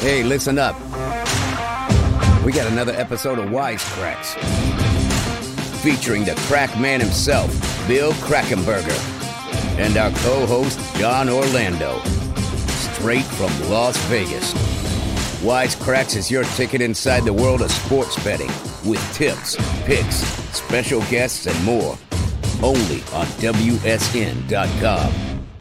Hey, listen up. We got another episode of Wisecracks featuring the crack man himself, Bill Krackomberger, and our co-host, John Orlando, straight from Las Vegas. Wisecracks is your ticket inside the world of sports betting with tips, picks, special guests, and more. Only on WSN.com.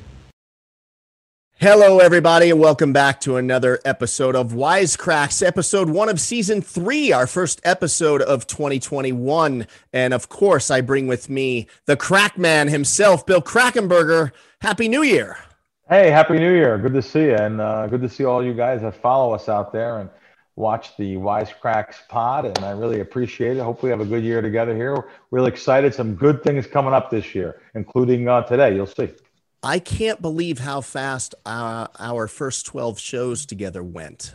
Hello, everybody, and welcome back to another episode of Wisecracks, episode 1 of season 3, our first episode of 2021. And of course, I bring with me the crack man himself, Bill Krackomberger. Happy New Year. Hey, Happy New Year. Good to see you. And good to see all you guys that follow us out there and watch the Wisecracks pod. And I really appreciate it. Hope we have a good year together here. We're really excited. Some good things coming up this year, including today. You'll see. I can't believe how fast our first 12 shows together went.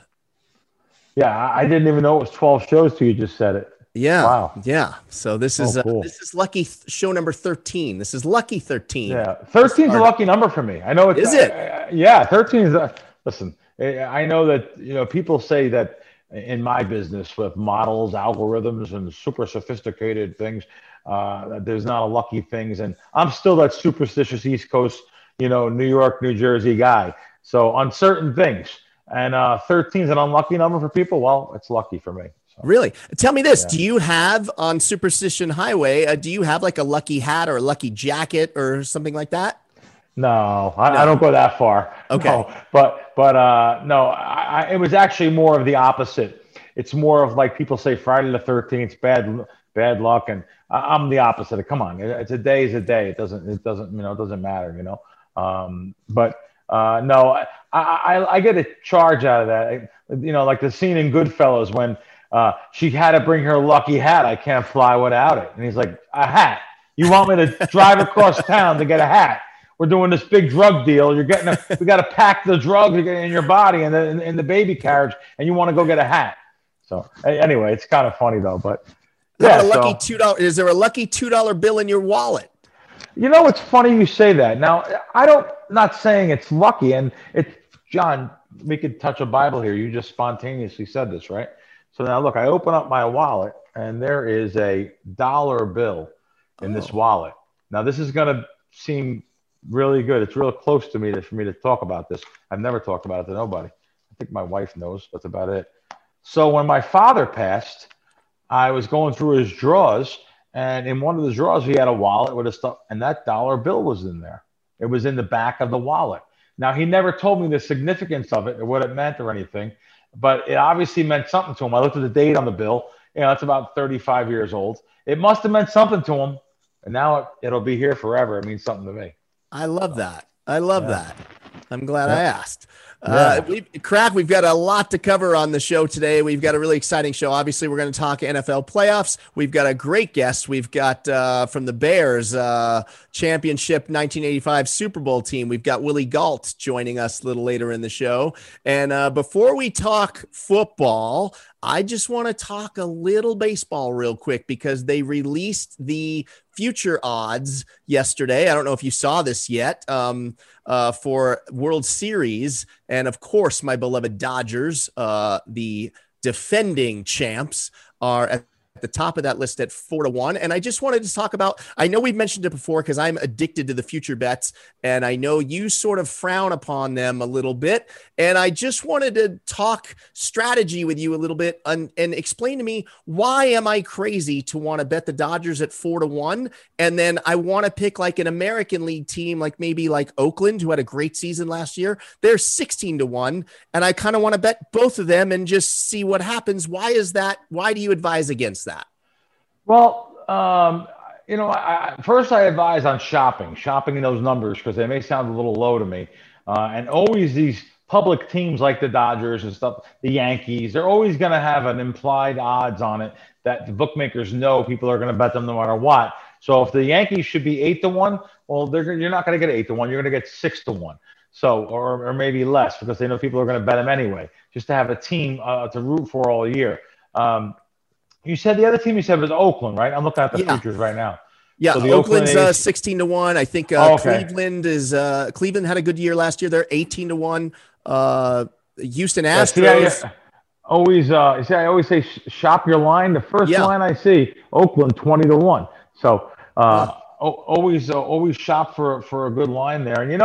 Yeah, I didn't even know it was 12 shows till you just said it. Yeah. Wow. Yeah. So this is cool. this is lucky show number 13. This is lucky 13. Yeah, 13 is a lucky number for me. I know it's. Is it? Yeah, 13 is. Listen, I know that people say that in my business with models, algorithms, and super sophisticated things, that there's not a lucky things, and I'm still that superstitious East Coast, New York, New Jersey guy. So on certain things, and 13 is an unlucky number for people. Well, it's lucky for me. So. Really? Tell me this. Yeah. Do you have on Superstition Highway, do you have like a lucky hat or a lucky jacket or something like that? No, I don't go that far. Okay. No, but no, it was actually more of the opposite. It's more of like people say Friday the 13th, bad luck. And I'm the opposite. Come on. It's a day is a day. It doesn't matter, But no, I get a charge out of that. Like the scene in Goodfellas when she had to bring her lucky hat. I can't fly without it. And he's like, a hat? You want me to drive across town to get a hat? We're doing this big drug deal. We got to pack the drugs in your body and in the baby carriage, and you want to go get a hat. So anyway, it's kind of funny though, but yeah. $2. Is there a lucky $2 bill in your wallet? It's funny you say that. Now, not saying it's lucky, and John, we could touch a Bible here. You just spontaneously said this, right? So now look, I open up my wallet and there is a $1 bill in this wallet. Now this is going to seem really good. It's real close to me for me to talk about this. I've never talked about it to nobody. I think my wife knows. That's about it. So when my father passed, I was going through his drawers, and in one of the drawers, he had a wallet with his stuff, and that $1 bill was in there. It was in the back of the wallet. Now, he never told me the significance of it or what it meant or anything, but it obviously meant something to him. I looked at the date on the bill. It's about 35 years old. It must have meant something to him, and now it'll be here forever. It means something to me. I love that. That. I'm glad I asked. We've got a lot to cover on the show today. We've got a really exciting show. Obviously, we're going to talk NFL playoffs. We've got a great guest. We've got from the Bears championship 1985 Super Bowl team. We've got Willie Gault joining us a little later in the show. And before we talk football, I just want to talk a little baseball real quick because they released the future odds yesterday. I don't know if you saw this yet for World Series. And of course, my beloved Dodgers, the defending champs, are at the top of that list at 4-1. And I just wanted to talk about, I know we've mentioned it before because I'm addicted to the future bets, and I know you sort of frown upon them a little bit. And I just wanted to talk strategy with you a little bit and explain to me, why am I crazy to want to bet the Dodgers at 4-1? And then I want to pick like an American League team, like maybe like Oakland, who had a great season last year. They're 16-1. And I kind of want to bet both of them and just see what happens. Why is that? Why do you advise against that? Well, first I advise on shopping in those numbers because they may sound a little low to me. And always these public teams like the Dodgers and stuff, the Yankees, they're always going to have an implied odds on it that the bookmakers know people are going to bet them no matter what. So if the Yankees should be 8-1, well, you're not going to get 8-1. You're going to get 6-1. So, or maybe less because they know people are going to bet them anyway, just to have a team to root for all year. You said the other team you said was Oakland, right? I'm looking at the futures right now. Yeah, so Oakland's 16-1. I think okay. Cleveland had a good year last year. They're 18-1. Houston Yeah, Astros. always, see, I always say shop your line. The first Yeah. line I see, Oakland 20-1. So Huh. always shop for a good line there. And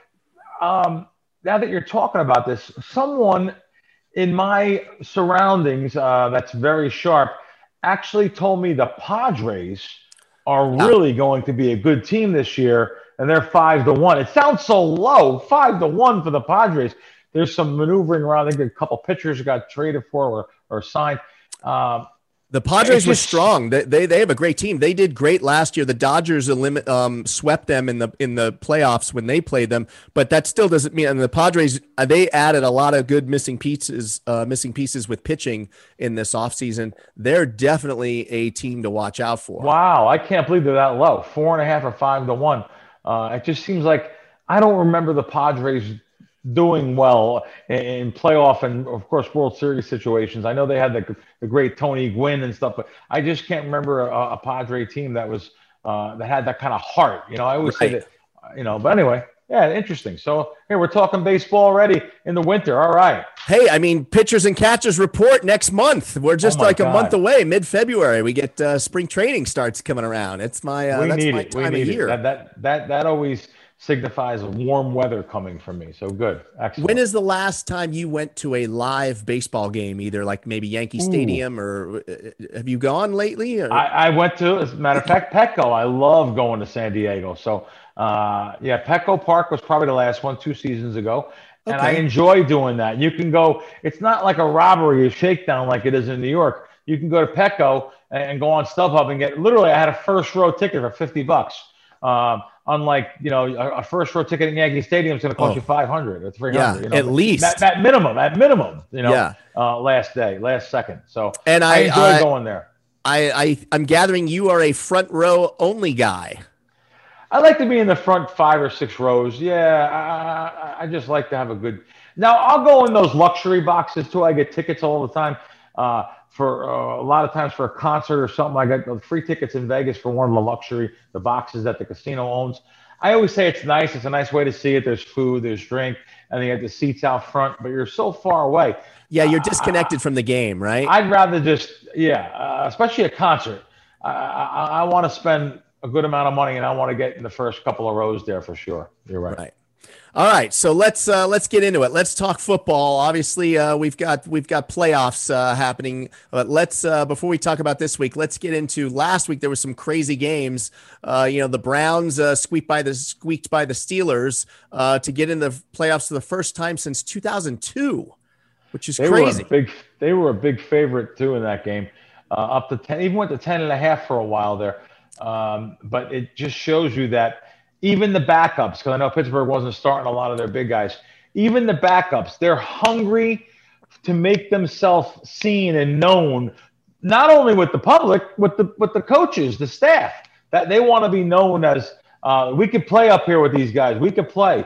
now that you're talking about this, someone in my surroundings that's very sharp actually told me the Padres are Yeah. really going to be a good team this year, and they're 5-1. It sounds so low, 5-1 for the Padres. There's some maneuvering around. I think a couple pitchers got traded for or signed. Um, The Padres were strong. They have a great team. They did great last year. The Dodgers swept them in the playoffs when they played them, but that still doesn't mean. And the Padres they added a lot of good missing pieces with pitching in this offseason. They're definitely a team to watch out for. Wow, I can't believe they're that low, 4.5 or 5-1. It just seems like I don't remember the Padres doing well in playoff and, of course, World Series situations. I know they had the great Tony Gwynn and stuff, but I just can't remember a Padre team that was that had that kind of heart. I always say that, but anyway, yeah, interesting. So here we're talking baseball already in the winter. All right. Hey, I mean, pitchers and catchers report next month. We're just a month away, mid-February. We get spring training starts coming around. It's my time of year. That always signifies warm weather coming for me. So good. Excellent. When is the last time you went to a live baseball game, either like maybe Yankee Stadium or have you gone lately? Or? I went to, as a matter of fact, Petco. I love going to San Diego. So, Petco Park was probably the last one 2 seasons ago. And I enjoy doing that. You can go, it's not like a robbery or shakedown like it is in New York. You can go to Petco and go on StubHub and get, literally, I had a first row ticket for $50. Unlike, a first row ticket in Yankee Stadium is going to cost you $500 or $300. Yeah, at least. At minimum, last second. So and I enjoy going there. I'm gathering you are a front row only guy. I like to be in the front 5 or 6 rows. Yeah, I just like to have a good. Now I'll go in those luxury boxes too. I get tickets all the time for a lot of times for a concert or something. I got free tickets in Vegas for one of the boxes that the casino owns. I always say it's nice. It's a nice way to see it. There's food, there's drink, and they have the seats out front. But you're so far away. Yeah, you're disconnected from the game, right? I'd rather just especially a concert. I want to spend a good amount of money, and I want to get in the first couple of rows there for sure. You're right. Right. All right, so let's get into it. Let's talk football. Obviously, we've got playoffs happening. But let's before we talk about this week, let's get into last week. There was some crazy games. The Browns squeaked by the Steelers to get in the playoffs for the first time since 2002, which is crazy. They were a big favorite too in that game, up to 10. Even went to 10.5 for a while there. But it just shows you that. Even the backups, because I know Pittsburgh wasn't starting a lot of their big guys. Even the backups, they're hungry to make themselves seen and known, not only with the public, with the coaches, the staff. That they want to be known as we could play up here with these guys. We could play.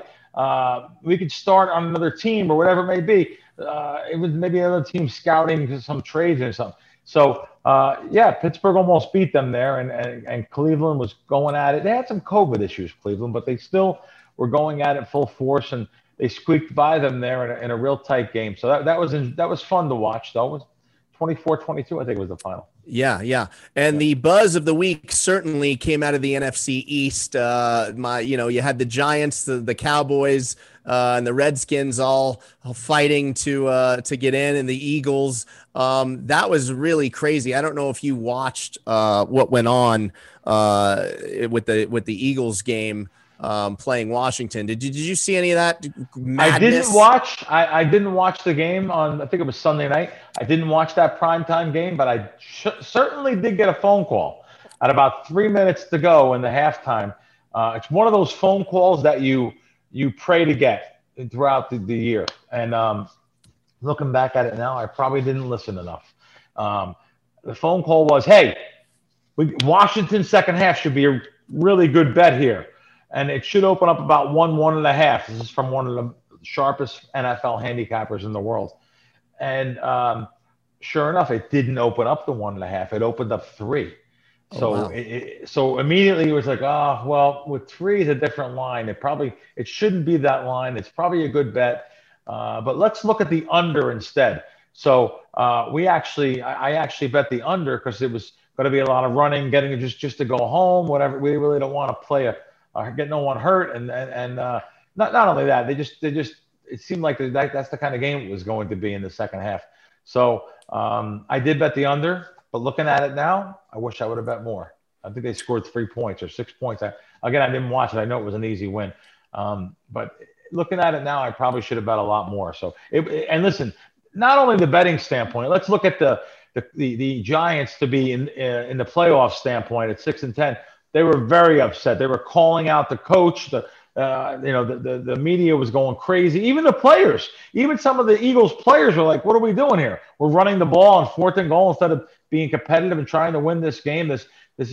We could start on another team or whatever it may be. It was maybe another team scouting some trades or something. So, Pittsburgh almost beat them there, and Cleveland was going at it. They had some COVID issues, Cleveland, but they still were going at it full force, and they squeaked by them there in a real tight game. So that was fun to watch, though. It was 24-22, I think it was the final. Yeah. And the buzz of the week certainly came out of the NFC East. You had the Giants, the Cowboys, and the Redskins all fighting to get in, and the Eagles. That was really crazy. I don't know if you watched what went on with the Eagles game playing Washington. Did you see any of that madness? I didn't watch the game on, I think it was Sunday night. I didn't watch that primetime game, but I certainly did get a phone call at about 3 minutes to go in the halftime. It's one of those phone calls that you pray to get throughout the year. And looking back at it now, I probably didn't listen enough. The phone call was, hey, Washington's second half should be a really good bet here. And it should open up about 1.5. This is from one of the sharpest NFL handicappers in the world. And sure enough, it didn't open up to 1.5. It opened up 3. So wow. So immediately it was like, with 3 is a different line. It shouldn't be that line. It's probably a good bet. But let's look at the under instead. So I actually bet the under because it was going to be a lot of running, getting just to go home, whatever. We really don't want to play get no one hurt, and not only that, they just it seemed like that's the kind of game it was going to be in the second half. So I did bet the under, but looking at it now, I wish I would have bet more. I think they scored 3 points or 6 points. I didn't watch it. I know it was an easy win, but looking at it now, I probably should have bet a lot more. So and listen, not only the betting standpoint, let's look at the Giants to be in the playoff standpoint at 6-10. They were very upset. They were calling out the coach. The media was going crazy. Even the players, even some of the Eagles players were like, "What are we doing here? We're running the ball on 4th and goal instead of being competitive and trying to win this game, this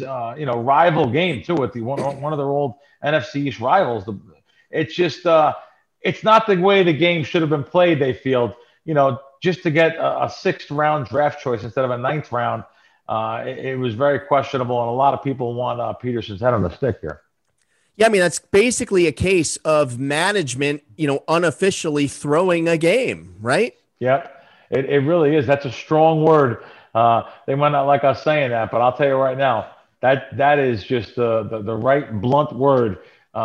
rival game too, with one of their old NFC East rivals." It's just it's not the way the game should have been played. They feel, just to get a 6th round draft choice instead of a 9th round. It was very questionable, and a lot of people want Peterson's head on the stick here. Yeah, I mean, that's basically a case of management, unofficially throwing a game, right? Yep, it really is. That's a strong word. They might not like us saying that, but I'll tell you right now, that is just the right blunt word.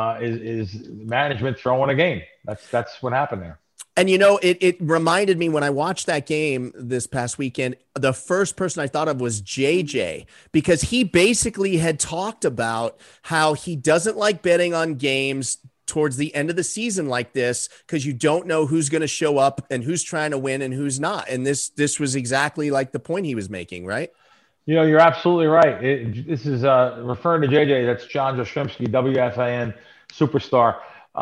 Is management throwing a game. That's what happened there. And, it reminded me when I watched that game this past weekend, the first person I thought of was JJ, because he basically had talked about how he doesn't like betting on games towards the end of the season like this, because you don't know who's going to show up and who's trying to win and who's not. And this was exactly like the point he was making, right? You're absolutely right. This is referring to JJ. That's John Jastrzemski, WFAN superstar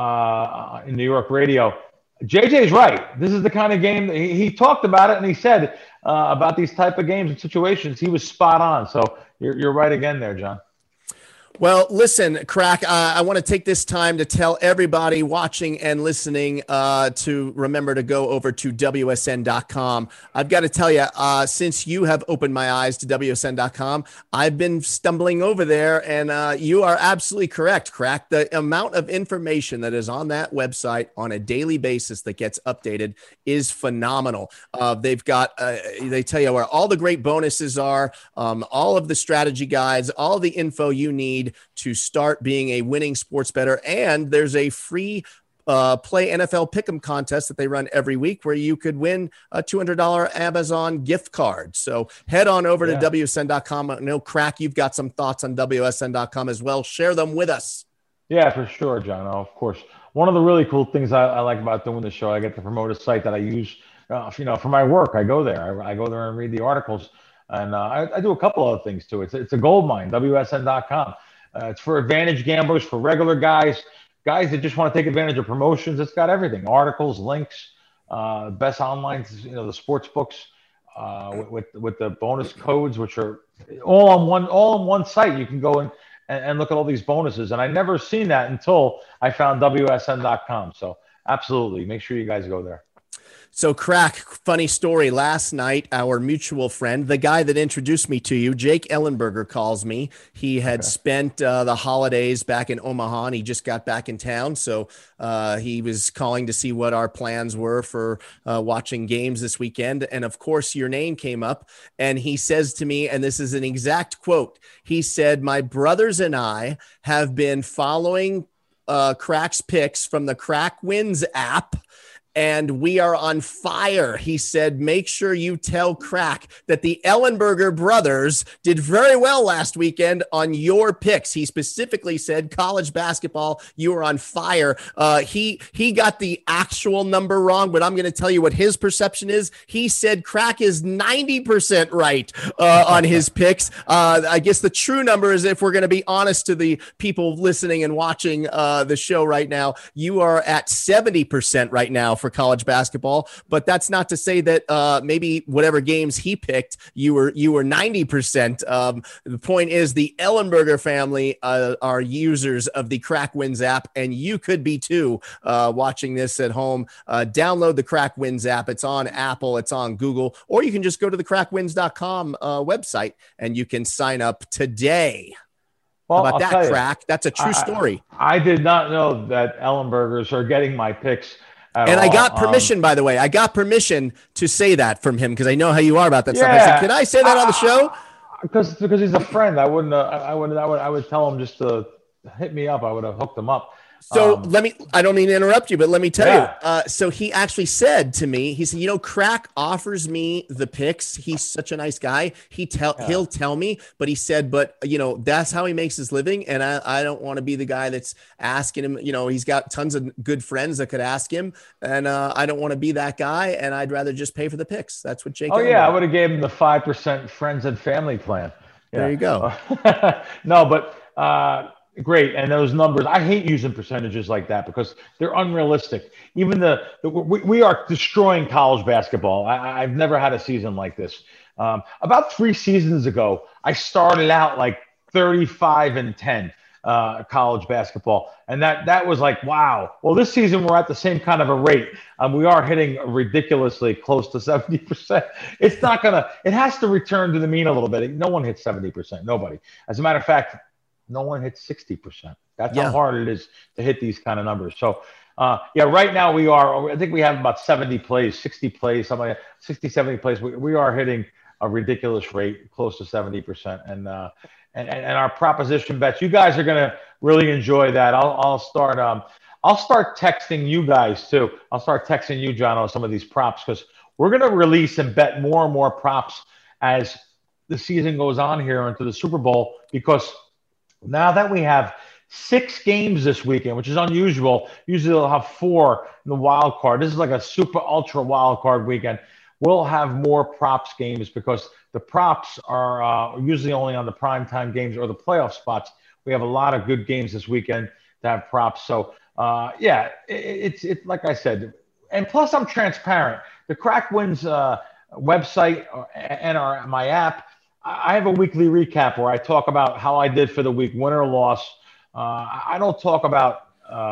in New York radio. JJ's right. This is the kind of game that he talked about it, and he said about these type of games and situations. He was spot on. So you're right again there, John. Well, listen, Crack, I want to take this time to tell everybody watching and listening to remember to go over to WSN.com. I've got to tell you, since you have opened my eyes to WSN.com, I've been stumbling over there, and you are absolutely correct, Crack. The amount of information that is on that website on a daily basis that gets updated is phenomenal. They've got, they tell you where all the great bonuses are, all of the strategy guides, all the info you need to start being a winning sports bettor. And there's a free play NFL Pick'em contest that they run every week where you could win a $200 Amazon gift card. So head on over to WSN.com. I know, Crack, you've got some thoughts on WSN.com as well. Share them with us. Yeah, for sure, John. Of course. One of the really cool things I like about doing the show, I get to promote a site that I use, for my work. I go there. I go there and read the articles. And I do a couple other things too. It's a gold mine, WSN.com. It's for advantage gamblers, for regular guys that just want to take advantage of promotions. It's got everything: articles, links, best online, the sports books, with the bonus codes, which are all on one site. You can go and look at all these bonuses. And I never seen that until I found WSN.com. So absolutely, make sure you guys go there. So, Crack, funny story. Last night, our mutual friend, the guy that introduced me to you, Jake Ellenberger, calls me. He had spent the holidays back in Omaha, and he just got back in town. So he was calling to see what our plans were for watching games this weekend. And, of course, your name came up. And he says to me, and this is an exact quote, he said, "My brothers and I have been following Crack's picks from the Crack Wins app, and we are on fire." He said, "Make sure you tell Crack that the Ellenberger brothers did very well last weekend on your picks." He specifically said college basketball, you were on fire. He got the actual number wrong, but I'm going to tell you what his perception is. He said Crack is 90% right on his picks. I guess the true number is, if we're going to be honest to the people listening and watching the show right now, you are at 70% right now for college basketball, but that's not to say that maybe whatever games he picked, you were 90%. The point is, the Ellenberger family are users of the Crack Wins app, and you could be too, watching this at home. Download the Crack Wins app. It's on Apple, it's on Google, or you can just go to the crackwins.com website and you can sign up today. Well, how about that, Crack? That's a true story. I did not know that Ellenbergers are getting my picks And I got permission, by the way. I got permission to say that from him because I know how you are about that stuff. I said, "Can I say that on the show?" Because he's a friend. I would tell him just to hit me up. I would have hooked him up. So I don't mean to interrupt you, but let me tell you. So he actually said to me, he said, Crack offers me the picks. He's such a nice guy. He'll tell me, but he said, but that's how he makes his living. And I don't want to be the guy that's asking him, he's got tons of good friends that could ask him. And I don't want to be that guy. And I'd rather just pay for the picks. That's what Jake. I would have gave him the 5% friends and family plan. Yeah. There you go. No, but, great. And those numbers, I hate using percentages like that because they're unrealistic. Even we are destroying college basketball. I've never had a season like this. About 3 seasons ago, I started out like 35-10 college basketball. And that was like, wow. Well, this season we're at the same kind of a rate. We are hitting ridiculously close to 70%. It's not it has to return to the mean a little bit. No one hits 70%. Nobody. As a matter of fact, no one hits 60%. That's how hard it is to hit these kind of numbers. So, right now I think we have about 70 plays, 60 plays, something like 60, 70 plays. We are hitting a ridiculous rate, close to 70%. And our proposition bets, you guys are going to really enjoy that. I'll start texting you guys too. I'll start texting you, John, on some of these props because we're going to release and bet more and more props as the season goes on here into the Super Bowl because now that we have 6 games this weekend, which is unusual, usually they'll have 4 in the wild card. This is like a super ultra wild card weekend. We'll have more props games because the props are usually only on the primetime games or the playoff spots. We have a lot of good games this weekend to have props. So, it's like I said. And plus, I'm transparent. The Crack Wins website and my app, I have a weekly recap where I talk about how I did for the week, win or loss. I don't talk about,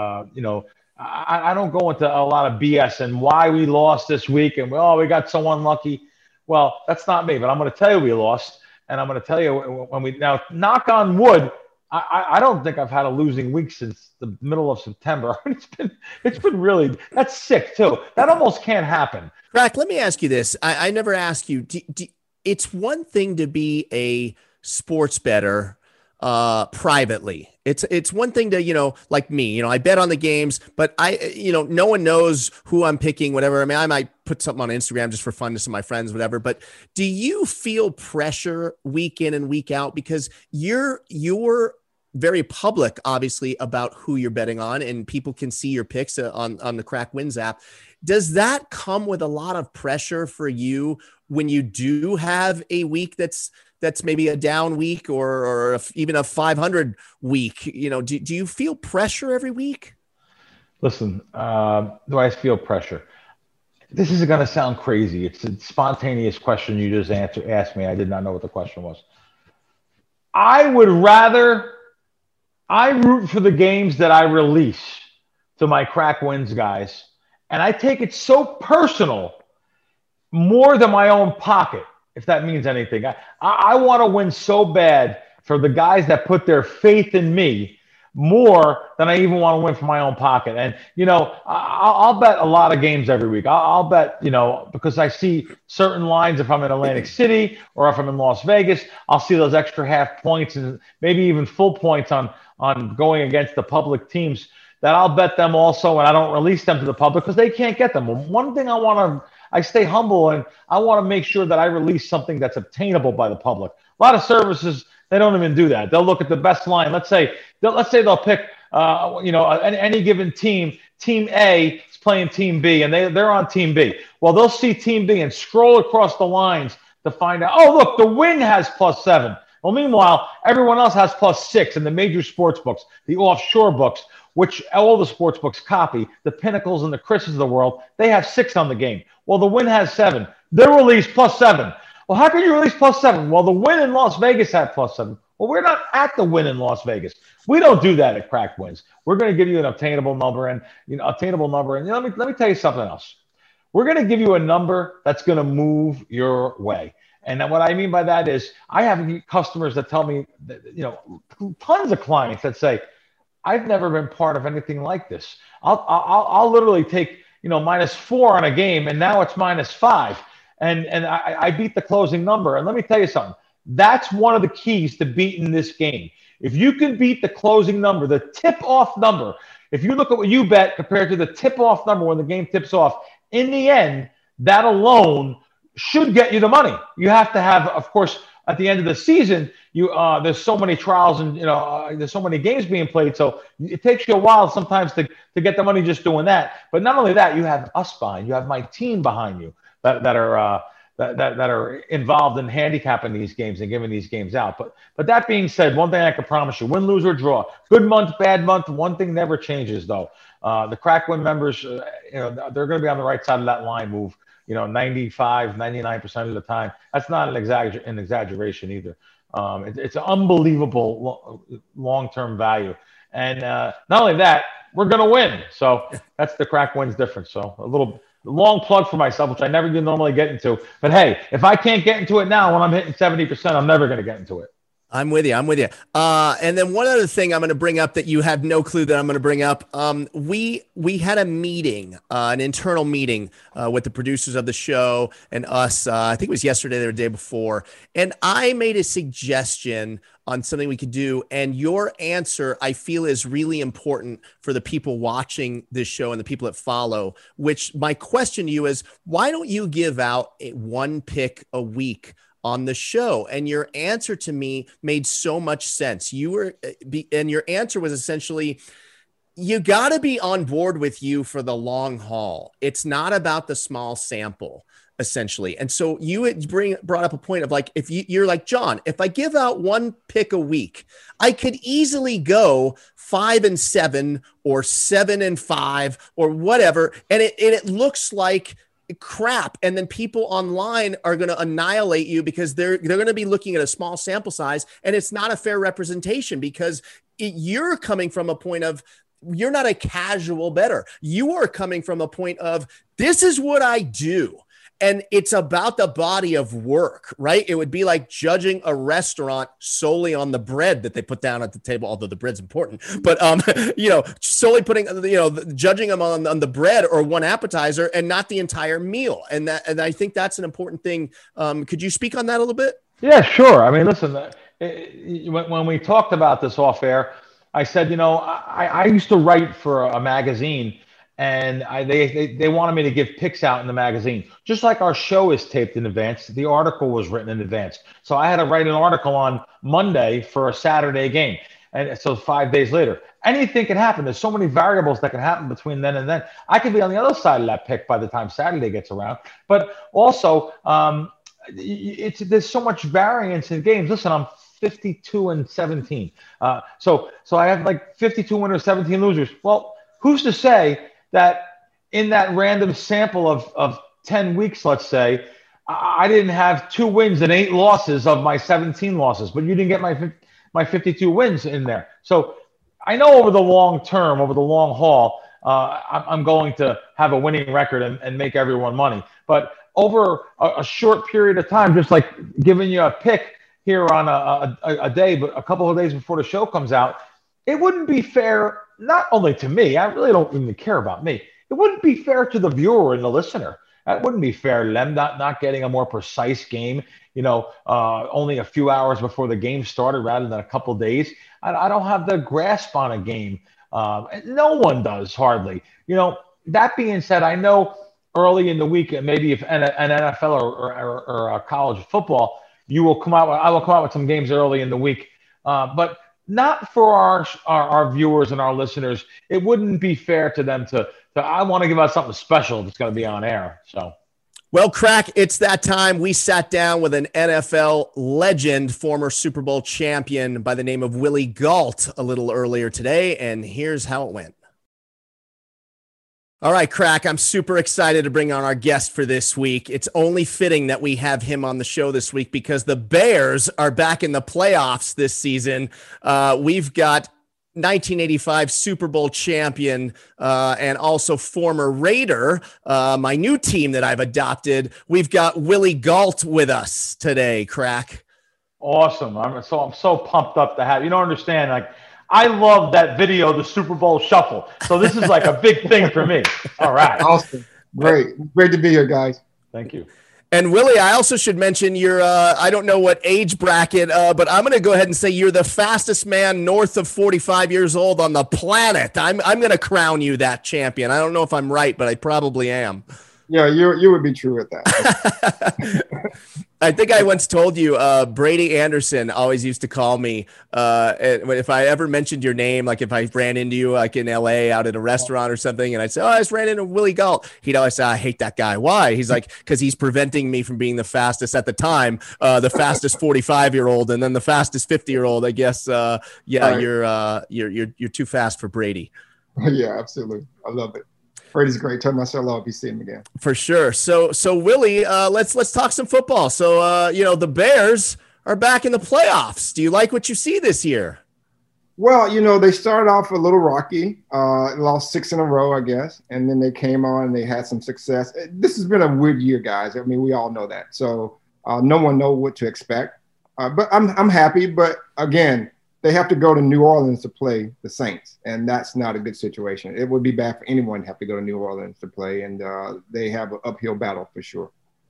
I don't go into a lot of BS and why we lost this week and, we got so unlucky. Well, that's not me, but I'm going to tell you we lost. And I'm going to tell you now, knock on wood, I don't think I've had a losing week since the middle of September. It's been really, that's sick too. That almost can't happen. Crack, let me ask you this. I never ask you, it's one thing to be a sports bettor privately. It's one thing to, like me, I bet on the games, but no one knows who I'm picking, whatever. I mean, I might put something on Instagram just for fun to some of my friends, whatever. But do you feel pressure week in and week out because you're very public, obviously, about who you're betting on and people can see your picks on the Crack Wins app. Does that come with a lot of pressure for you when you do have a week that's maybe a down week or even a 500 week? Do you feel pressure every week? Listen, do I feel pressure? This is going to sound crazy. It's a spontaneous question you just asked me. I did not know what the question was. I root for the games that I release to my Crack Wins guys, and I take it so personal, more than my own pocket, if that means anything. I want to win so bad for the guys that put their faith in me more than I even want to win for my own pocket. And, I'll bet a lot of games every week. I'll bet, because I see certain lines if I'm in Atlantic City or if I'm in Las Vegas, I'll see those extra half points and maybe even full points on going against the public teams that I'll bet them also, and I don't release them to the public because they can't get them. Well, one thing I stay humble and I want to make sure that I release something that's obtainable by the public. A lot of services, they don't even do that. They'll look at the best line. Let's say they'll pick, any given team. Team A is playing Team B, and they're on Team B. Well, they'll see Team B and scroll across the lines to find out, oh, look, the win has +7. Well, meanwhile, everyone else has +6 in the major sports books, the offshore books, which all the sports books copy, the Pinnacles and the Chris's of the world, they have 6 on the game. Well, the win has 7. They're released +7. Well, how can you release +7? Well, the win in Las Vegas had +7. Well, we're not at the win in Las Vegas. We don't do that at Crack Wins. We're going to give you an obtainable number, and let me tell you something else. We're going to give you a number that's going to move your way. And what I mean by that is I have customers that tell me, that, tons of clients that say, I've never been part of anything like this. I'll literally take, -4 on a game, and now it's -5. And I beat the closing number. And let me tell you something. That's one of the keys to beating this game. If you can beat the closing number, the tip-off number, if you look at what you bet compared to the tip-off number when the game tips off, in the end, that alone should get you the money. You have to have, of course, at the end of the season, there's so many trials and there's so many games being played, so it takes you a while sometimes to get the money just doing that. But not only that, you have us behind, you have my team behind you that are involved in handicapping these games and giving these games out. But that being said, one thing I can promise you: win, lose, or draw, good month, bad month, one thing never changes though. The Crack-Win members, they're going to be on the right side of that line move. 95, 99% of the time. That's not an exaggeration either. It's an unbelievable long-term value. And not only that, we're going to win. So that's the Crack-Wins difference. So a little long plug for myself, which I never do normally get into. But hey, if I can't get into it now when I'm hitting 70%, I'm never going to get into it. I'm with you. And then one other thing I'm going to bring up that you have no clue that I'm going to bring up. We had a meeting, an internal meeting with the producers of the show and us. I think it was yesterday or the day before. And I made a suggestion on something we could do. And your answer, I feel, is really important for the people watching this show and the people that follow, which my question to you is, why don't you give out one pick a week on the show? And your answer to me made so much sense. And your answer was essentially, you got to be on board with you for the long haul. It's not about the small sample, essentially. And so you had brought up a point of like, if you're like, John, if I give out one pick a week, I could easily go 5-7 or 7-5 or whatever. And it looks like crap, and then people online are going to annihilate you because they're going to be looking at a small sample size, and it's not a fair representation because you're coming from a point of, you're not a casual bettor. You are coming from a point of, this is what I do. And it's about the body of work, right? It would be like judging a restaurant solely on the bread that they put down at the table, although the bread's important, but, solely putting, judging them on the bread or one appetizer and not the entire meal. And I think that's an important thing. Could you speak on that a little bit? Yeah, sure. I mean, listen, when we talked about this off air, I said, I used to write for a magazine, and they wanted me to give picks out in the magazine. Just like our show is taped in advance, the article was written in advance. So I had to write an article on Monday for a Saturday game. And so 5 days later, anything can happen. There's so many variables that can happen between then and then. I could be on the other side of that pick by the time Saturday gets around. But also, there's so much variance in games. Listen, I'm 52-17. So I have like 52 winners, 17 losers. Well, who's to say that in that random sample of 10 weeks, let's say, I didn't have 2 wins and 8 losses of my 17 losses, but you didn't get my 52 wins in there. So I know over the long term, over the long haul, I'm going to have a winning record and make everyone money. But over a short period of time, just like giving you a pick here on a day, but a couple of days before the show comes out, it wouldn't be fair, not only to me, I really don't even care about me. It wouldn't be fair to the viewer and the listener. That wouldn't be fair to them not getting a more precise game, only a few hours before the game started rather than a couple of days. I don't have the grasp on a game. No one does, hardly. That being said, I know early in the week, maybe if an NFL or college football, I will come out with some games early in the week. But not for our viewers and our listeners. It wouldn't be fair to them to I want to give out something special that's going to be on air. So, well, Crack, it's that time. We sat down with an NFL legend, former Super Bowl champion by the name of Willie Gault a little earlier today, and here's how it went. All right, Crack, I'm super excited to bring on our guest for this week. It's only fitting that we have him on the show this week because the Bears are back in the playoffs this season. We've got 1985 Super Bowl champion and also former Raider, my new team that I've adopted. We've got Willie Gault with us today, Crack. Awesome. I'm so pumped up to have you. Don't understand, like, I love that video, the Super Bowl Shuffle. So this is like a big thing for me. All right. Awesome. Great to be here, guys. Thank you. And Willie, I also should mention you're, I don't know what age bracket, but I'm going to go ahead and say you're the fastest man north of 45 years old on the planet. I'm going to crown you that champion. I don't know if I'm right, but I probably am. Yeah, you would be true with that. I think I once told you, Brady Anderson always used to call me if I ever mentioned your name, like if I ran into you like in LA out at a restaurant or something, and I'd say, I just ran into Willie Gault. He'd always say, I hate that guy. Why? He's like, because he's preventing me from being the fastest at the time, the fastest 45-year-old, and then the fastest 50-year-old. I guess, right. You're too fast for Brady. Yeah, absolutely. I love it. Brady's great. Tell myself hello if you see him again. For sure. So Willie, let's talk some football. So the Bears are back in the playoffs. Do you like what you see this year? Well, they started off a little rocky, lost 6 in a row, I guess, and then they came on and they had some success. This has been a weird year, guys. I mean, we all know that. So no one knows what to expect. But I'm happy. But again, they have to go to New Orleans to play the Saints, and that's not a good situation. It would be bad for anyone to have to go to New Orleans to play, and they have an uphill battle for sure.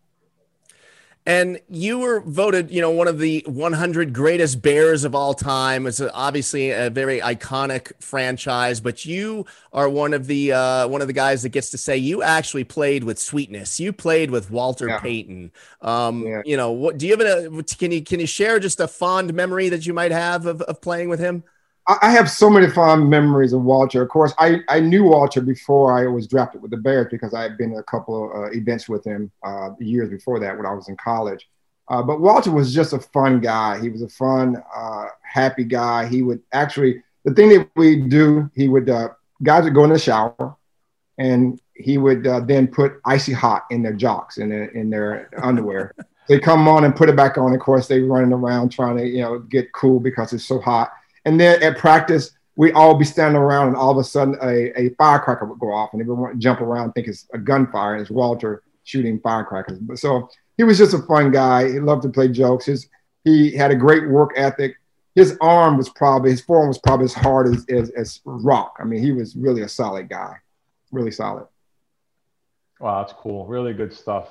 And you were voted, one of the 100 greatest Bears of all time. It's obviously a very iconic franchise, but you are one of the guys that gets to say you actually played with sweetness. You played with Walter Payton. What do you have? Can you share just a fond memory that you might have of playing with him? I have so many fond memories of Walter. Of course, I knew Walter before I was drafted with the Bears because I had been to a couple of events with him years before that when I was in college. But Walter was just a fun guy. He was a fun, happy guy. He would actually, the thing that we do, guys would go in the shower and he would then put icy hot in their jocks, in their underwear. They come on and put it back on. Of course, they running around trying to, get cool because it's so hot. And then at practice, we'd all be standing around and all of a sudden a firecracker would go off and everyone would jump around and think it's a gunfire and it's Walter shooting firecrackers. So he was just a fun guy. He loved to play jokes. He had a great work ethic. His forearm was probably as hard as rock. I mean, he was really a solid guy, really solid. Wow, that's cool. Really good stuff.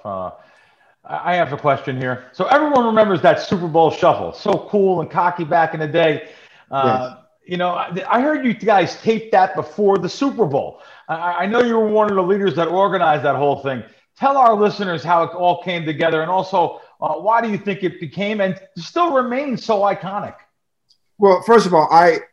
I have a question here. So everyone remembers that Super Bowl Shuffle. So cool and cocky back in the day. Yes. I heard you guys taped that before the Super Bowl. I know you were one of the leaders that organized that whole thing. Tell our listeners how it all came together, and also why do you think it became and still remains so iconic? Well, first of all,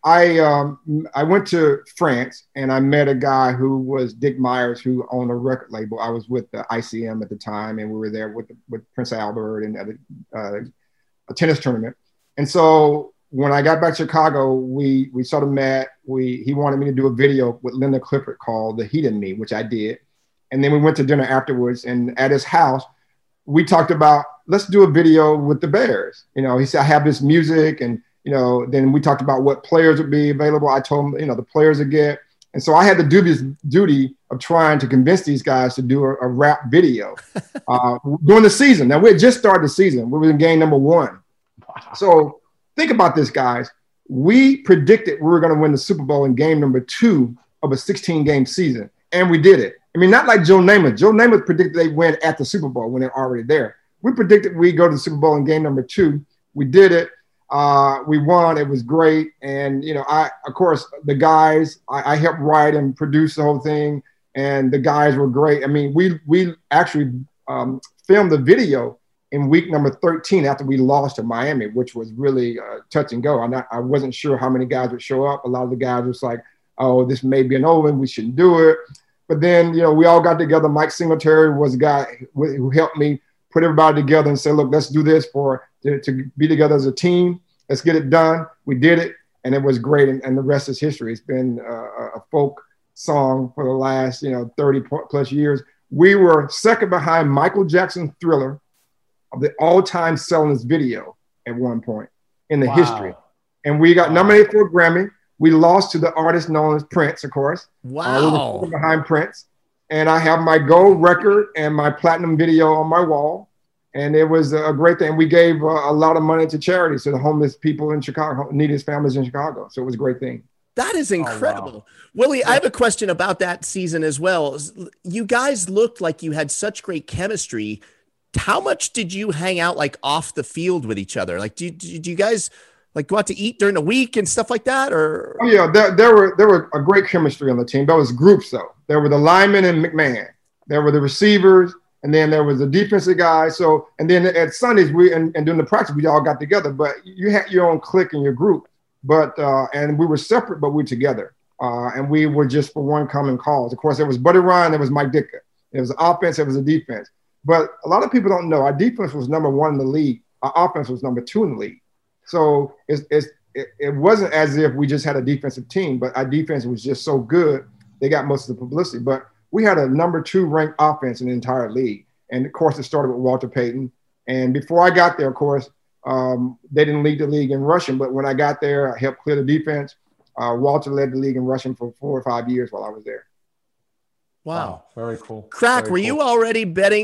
I went to France and I met a guy who was Dick Myers, who owned a record label. I was with the ICM at the time, and we were there with Prince Albert and at a tennis tournament. And so when I got back to Chicago, we sort of met. He wanted me to do a video with Linda Clifford called "The Heat in Me," which I did. And then we went to dinner afterwards. And at his house, we talked about, let's do a video with the Bears. He said, I have this music. And, then we talked about what players would be available. I told him, the players would get. And so I had the dubious duty of trying to convince these guys to do a rap video during the season. Now, we had just started the season. We were in game number 1. Wow. So think about this, guys. We predicted we were going to win the Super Bowl in game number 2 of a 16-game season, and we did it. I mean, not like Joe Namath. Joe Namath predicted they win at the Super Bowl when they're already there. We predicted we go to the Super Bowl in game number 2. We did it. We won. It was great. And, of course, the guys, I helped write and produce the whole thing, and the guys were great. I mean, we actually filmed the video in week number 13 after we lost to Miami, which was really touch and go. I wasn't sure how many guys would show up. A lot of the guys was like, oh, this may be an omen. We shouldn't do it. But then, we all got together. Mike Singletary was a guy who helped me put everybody together and say, look, let's do this to be together as a team. Let's get it done. We did it, and it was great. And the rest is history. It's been a folk song for the last, 30 plus years. We were second behind Michael Jackson's Thriller of the all-time sellingest video at one point in the history. And we got nominated for a Grammy. We lost to the artist known as Prince, of course. Wow. We were behind Prince. And I have my gold record and my platinum video on my wall. And it was a great thing. We gave a lot of money to charities, to the homeless people in Chicago, needy families in Chicago. So it was a great thing. That is incredible. Oh, wow. Willie, yeah. I have a question about that season as well. You guys looked like you had such great chemistry. How much did you hang out like off the field with each other? Like, do you guys like go out to eat during the week and stuff like that? Or oh, yeah, there were a great chemistry on the team. There was groups though. There were the linemen and McMahon. There were the receivers, and then there was the defensive guy. So, and then at Sundays and during the practice we all got together. But you had your own clique in your group. But and we were separate, but we were together. And we were just for one common cause. Of course, there was Buddy Ryan, there was Mike Ditka. There was the offense, there was the defense. But a lot of people don't know our defense was number 1 in the league. Our offense was number 2 in the league. So it wasn't as if we just had a defensive team, but our defense was just so good, they got most of the publicity. But we had a number 2 ranked offense in the entire league. And of course, it started with Walter Payton. And before I got there, of course, they didn't lead the league in rushing, but when I got there, I helped clear the defense. Walter led the league in rushing for 4 or 5 years while I was there. Wow. Very cool. Crack, were you already betting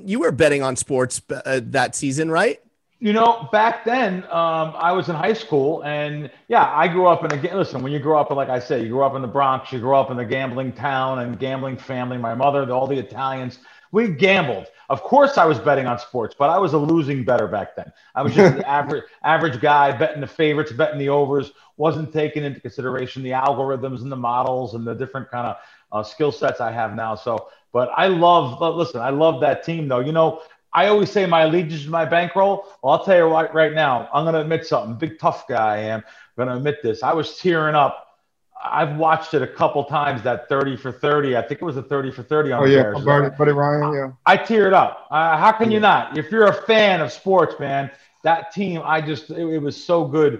on sports that season, right? You know, back then, I was in high school, and yeah, I grew up listen, when you grow up, like I say, you grew up in the Bronx, you grew up in the gambling town and gambling family. My mother, all the Italians, we gambled. Of course, I was betting on sports, but I was a losing bettor back then. I was just the average guy betting the favorites, betting the overs, wasn't taking into consideration the algorithms and the models and the different kind of skill sets I have now. So, but I love that team though. You know, I always say my allegiance is my bankroll. Well, I'll tell you right now, I'm going to admit something. Big tough guy I am. I'm going to admit this. I was tearing up. I've watched it a couple times, that 30 for 30. I think it was a 30 for 30 on the Bears. Buddy Ryan, yeah. I teared up. How can you not? If you're a fan of sports, man, that team, it was so good.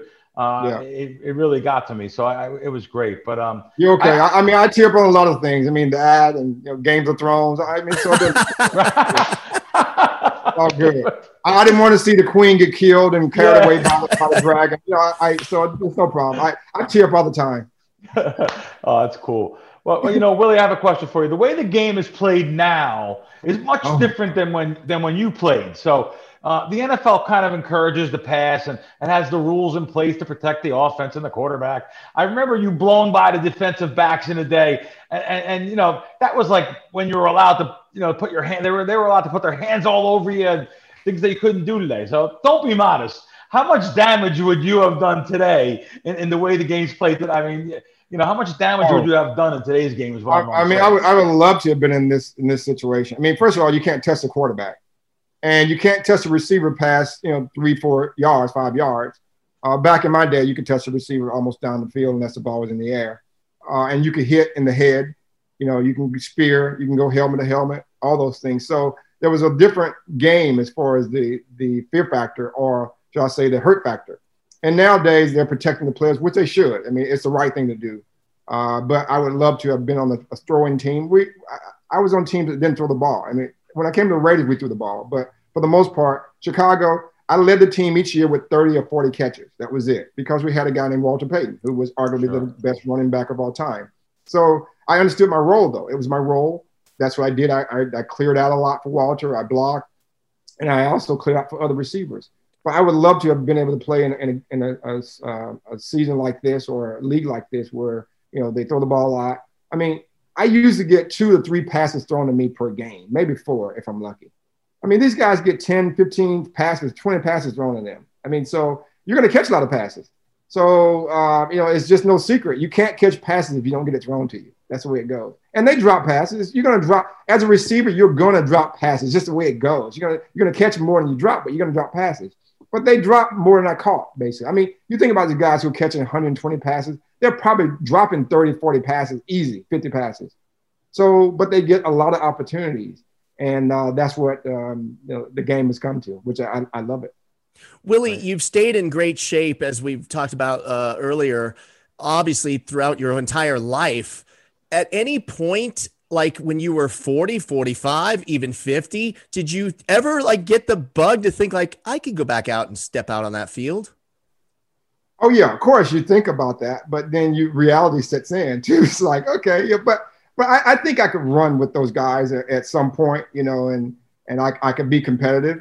It really got to me. So it was great. But you're okay. I mean, I tear up on a lot of things. I mean, that and Games of Thrones. I mean, so all good. I didn't want to see the queen get killed and carried away by the dragon. You know, so it's no problem. I tear up all the time. Oh, that's cool. Well, you know, Willie, I have a question for you. The way the game is played now is much different than when you played. So the NFL kind of encourages the pass and has the rules in place to protect the offense and the quarterback. I remember you blowing by the defensive backs in the day, and you know that was like when you were allowed to put your hand. They were allowed to put their hands all over you, and things that you couldn't do today. So don't be modest. How much damage would you have done today in the way the game's played? I mean, you know, how much damage would you have done in today's game? Is what I mean, I would love to have been in this situation. I mean, first of all, you can't test the quarterback, and you can't test a receiver past 3, 4 yards, 5 yards. Back in my day, you could test a receiver almost down the field unless the ball was in the air, and you could hit in the head. You know, you can spear, you can go helmet to helmet, all those things. So there was a different game as far as the fear factor, or shall I say the hurt factor. And nowadays they're protecting the players, which they should. I mean, it's the right thing to do. But I would love to have been on a throwing team. I was on teams that didn't throw the ball. I mean, when I came to the Raiders, we threw the ball. But for the most part, Chicago, I led the team each year with 30 or 40 catches. That was it, because we had a guy named Walter Payton, who was arguably the best running back of all time. So I understood my role, though. It was my role. That's what I did. I cleared out a lot for Walter. I blocked. And I also cleared out for other receivers. But I would love to have been able to play in a season like this, or a league like this, where they throw the ball a lot. I mean, I usually get 2 or 3 passes thrown to me per game, maybe 4 if I'm lucky. I mean, these guys get 10, 15 passes, 20 passes thrown at them. I mean, so you're going to catch a lot of passes. So, it's just no secret. You can't catch passes if you don't get it thrown to you. That's the way it goes. And they drop passes. You're going to drop – as a receiver, you're going to drop passes. Just the way it goes. You're going to catch more than you drop, but you're going to drop passes. But they drop more than I caught, basically. I mean, you think about the guys who are catching 120 passes, they're probably dropping 30, 40 passes, easy, 50 passes. So, but they get a lot of opportunities. And that's what the game has come to, which I love it. Willie, right. You've stayed in great shape, as we've talked about earlier, obviously throughout your entire life. At any point, like when you were 40, 45, even 50, did you ever get the bug to think I could go back out and step out on that field? Oh yeah, of course you think about that, but then reality sets in too. It's like, okay, yeah, but I think I could run with those guys at some point, and I could be competitive.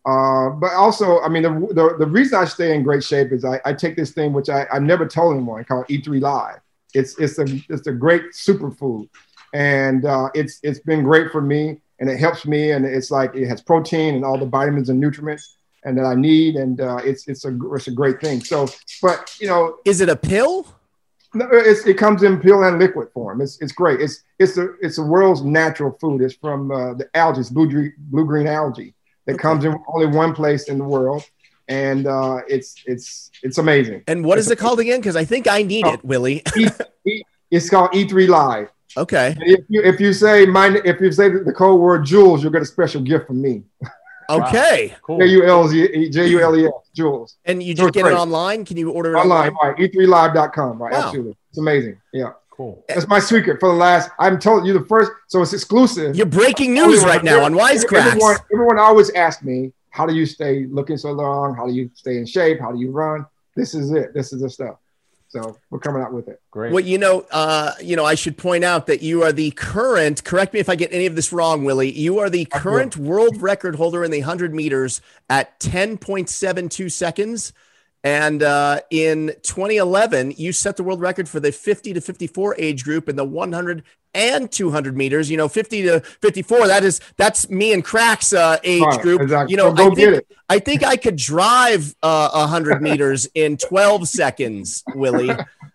But also, I mean, the reason I stay in great shape is I take this thing, which I never told anyone, called E3 Live. It's a great superfood, and it's been great for me, and it helps me, and it's like it has protein and all the vitamins and nutrients and that I need, and it's a great thing. So, but is it a pill? No, it comes in pill and liquid form. It's great. It's the world's natural food. It's from the algae, blue green algae that comes in only one place in the world, and it's amazing. And what is it called again? Because I think I need it, Willie. It's called E3 Live. Okay. And if you say the code word Jules, you'll get a special gift from me. Okay. Wow. Cool. Jules, Jules. And you just get it online? Can you order it online? Right, e3live.com. Right, wow. Absolutely. It's amazing. Yeah. Cool. That's my secret for the last. I'm telling you the first, so it's exclusive. You're breaking news right now on Wisecracks. Everyone always asks me, how do you stay looking so long? How do you stay in shape? How do you run? This is it. This is the stuff. So we're coming out with it. Great. Well, I should point out that you are the current, correct me if I get any of this wrong, Willie, you are the current world record holder in the 100 meters at 10.72 seconds. And in 2011, you set the world record for the 50 to 54 age group in the 100 and 200 meters. 50 to 54, that's me and Crack's age group. Exactly. I think I could drive 100 meters in 12 seconds, Willie.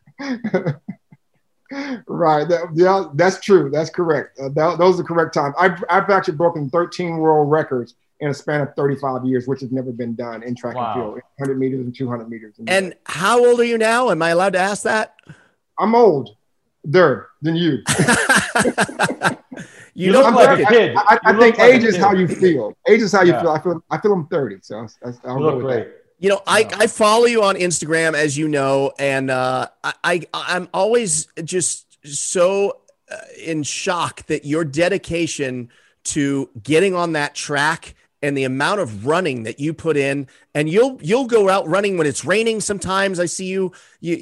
Right. That's true. That's correct. Those are the correct times. I've actually broken 13 world records in a span of 35 years, which has never been done in track and field, 100 meters and 200 meters. And how old are you now? Am I allowed to ask that? I'm older than you. You look like a kid. I think age is how you feel. Age is how you feel. I feel I'm 30, so I'll look great. I follow you on Instagram, as you know, and I'm always just so in shock that your dedication to getting on that track and the amount of running that you put in, and you'll go out running when it's raining. Sometimes I see you'll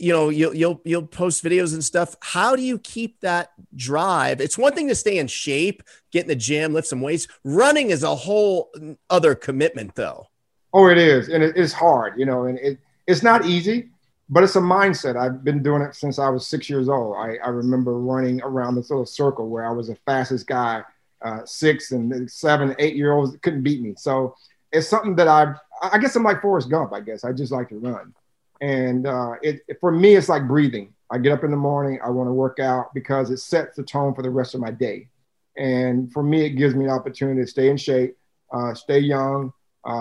post videos and stuff. How do you keep that drive? It's one thing to stay in shape, get in the gym, lift some weights. Running is a whole other commitment though. Oh, it is. And it's hard, and it's not easy, but it's a mindset. I've been doing it since I was 6 years old. I remember running around this little circle where I was the fastest guy. 6 and 7, 8 year olds couldn't beat me. So it's something that I guess I'm like Forrest Gump. I guess I just like to run. And for me, it's like breathing. I get up in the morning, I want to work out because it sets the tone for the rest of my day. And for me, it gives me an opportunity to stay in shape, stay young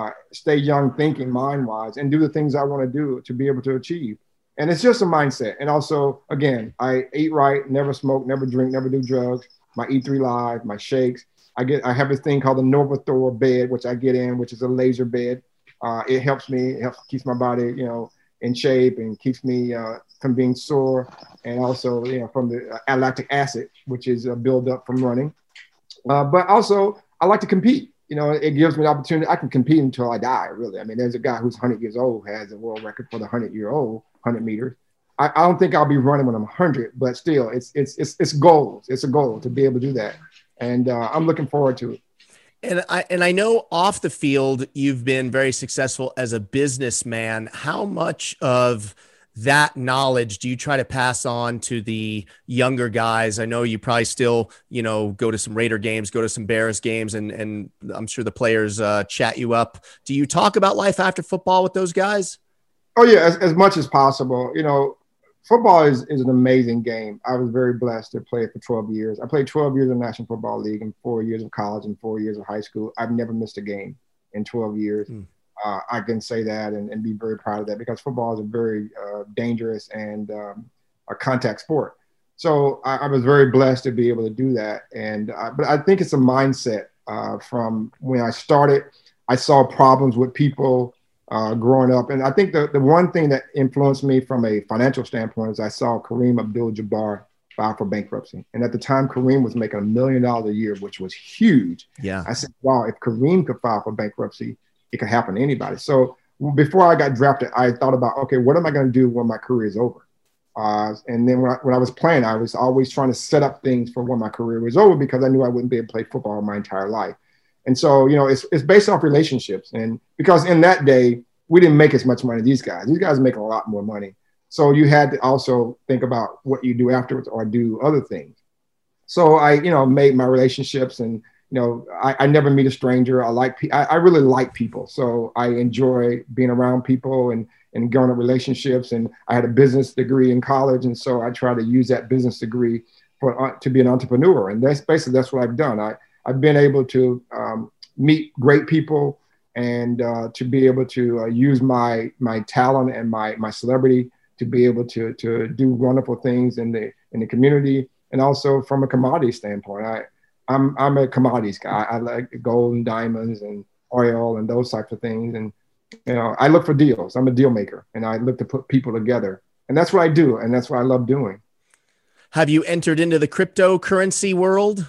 thinking mind wise, and do the things I want to do to be able to achieve. And it's just a mindset. And also, again, I eat right, never smoke, never drink, never do drugs. My E3 Live, my shakes. I have this thing called the NovaThor bed, which I get in, which is a laser bed. It helps me. It keeps my body, in shape and keeps me from being sore, and also, from the lactic acid, which is a buildup from running. But also, I like to compete. It gives me the opportunity. I can compete until I die. Really, I mean, there's a guy who's 100 years old has a world record for the 100-year-old 100 meters. I don't think I'll be running when I'm 100, but still, it's goals. It's a goal to be able to do that, and I'm looking forward to it. And I know off the field you've been very successful as a businessman. How much of that knowledge do you try to pass on to the younger guys? I know you probably still, go to some Raider games, go to some Bears games, and I'm sure the players chat you up. Do you talk about life after football with those guys? Oh yeah, as much as possible. Football is an amazing game. I was very blessed to play it for 12 years. I played 12 years in the National Football League and 4 years of college and 4 years of high school. I've never missed a game in 12 years. I can say that and be very proud of that because football is a very dangerous and a contact sport. So I was very blessed to be able to do that. But I think it's a mindset from when I started. I saw problems with people growing up. And I think the one thing that influenced me from a financial standpoint is I saw Kareem Abdul-Jabbar file for bankruptcy. And at the time, Kareem was making $1 million a year, which was huge. Yeah. I said, wow, if Kareem could file for bankruptcy, it could happen to anybody. So before I got drafted, I thought about, okay, what am I going to do when my career is over? And then when I was playing, I was always trying to set up things for when my career was over because I knew I wouldn't be able to play football my entire life. And so, it's based off relationships. And because in that day, we didn't make as much money as these guys. These guys make a lot more money. So you had to also think about what you do afterwards or do other things. So I, made my relationships, and, I never meet a stranger. I really like people. So I enjoy being around people and going to relationships. And I had a business degree in college. And so I try to use that business degree to be an entrepreneur. And that's what I've done. I've been able to meet great people and to be able to use my talent and my celebrity to be able to do wonderful things in the community, and also from a commodity standpoint. I'm a commodities guy. I like gold and diamonds and oil and those types of things. And I look for deals. I'm a deal maker, and I look to put people together. And that's what I do, and that's what I love doing. Have you entered into the cryptocurrency world?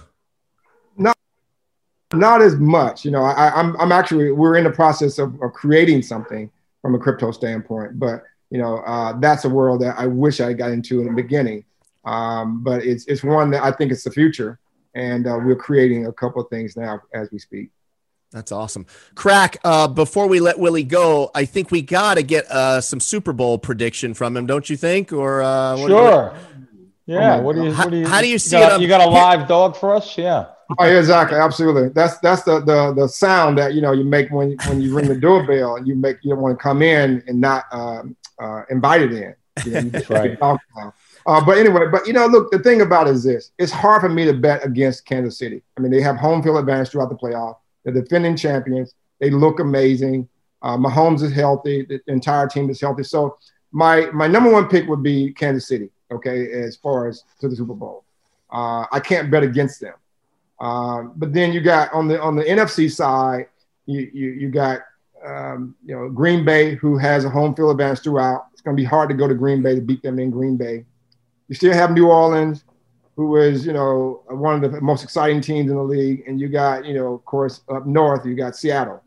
Not as much. I'm actually, we're in the process of creating something from a crypto standpoint, but that's a world that I wish I got into in the beginning. But it's one that I think it's the future, and we're creating a couple of things now as we speak. That's awesome. Crack, before we let Willie go, I think we got to get some Super Bowl prediction from him, don't you think? Or sure. Yeah. How do you see it? You got a live dog for us? Yeah. Oh, yeah, exactly. Absolutely. That's the sound that, you make when you ring the doorbell, and you don't want to come in and not invited in. That's right. But anyway, look, the thing about it is this: it's hard for me to bet against Kansas City. I mean, they have home field advantage throughout the playoff. They're defending champions. They look amazing. Mahomes is healthy. The entire team is healthy. So my number one pick would be Kansas City. Okay, as far as to the Super Bowl, I can't bet against them. But then you got on the NFC side, you got Green Bay, who has a home field advantage throughout. It's going to be hard to go to Green Bay to beat them in Green Bay. You still have New Orleans, who is one of the most exciting teams in the league, and you got of course up north you got Seattle.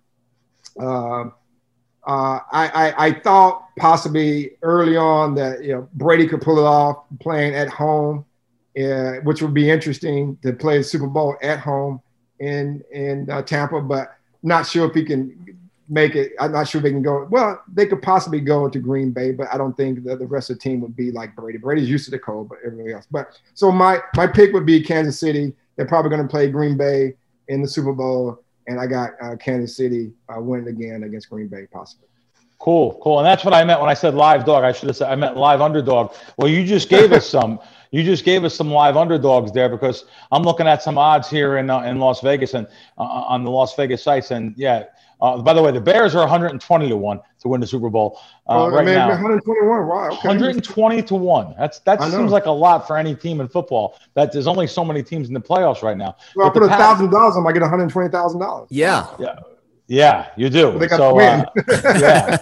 I thought possibly early on that Brady could pull it off playing at home, which would be interesting to play the Super Bowl at home in Tampa, but not sure if he can make it. I'm not sure they can go. Well, they could possibly go to Green Bay, but I don't think that the rest of the team would be like Brady. Brady's used to the cold, but everybody else. But so my pick would be Kansas City. They're probably going to play Green Bay in the Super Bowl, and I got Kansas City winning again against Green Bay, possibly. Cool. And that's what I meant when I said live dog. I should have said I meant live underdog. Well, you just gave us some. You just gave us some live underdogs there, because I'm looking at some odds here in Las Vegas and on the Las Vegas sites. And yeah, by the way, the Bears are 120-1 to win the Super Bowl right now. 121. Wow. Okay. 120-1. That seems like a lot for any team in football. That there's only so many teams in the playoffs right now. Well, I put $1,000 on, I get $120,000. Yeah. Yeah, you do. They got to win. Yeah,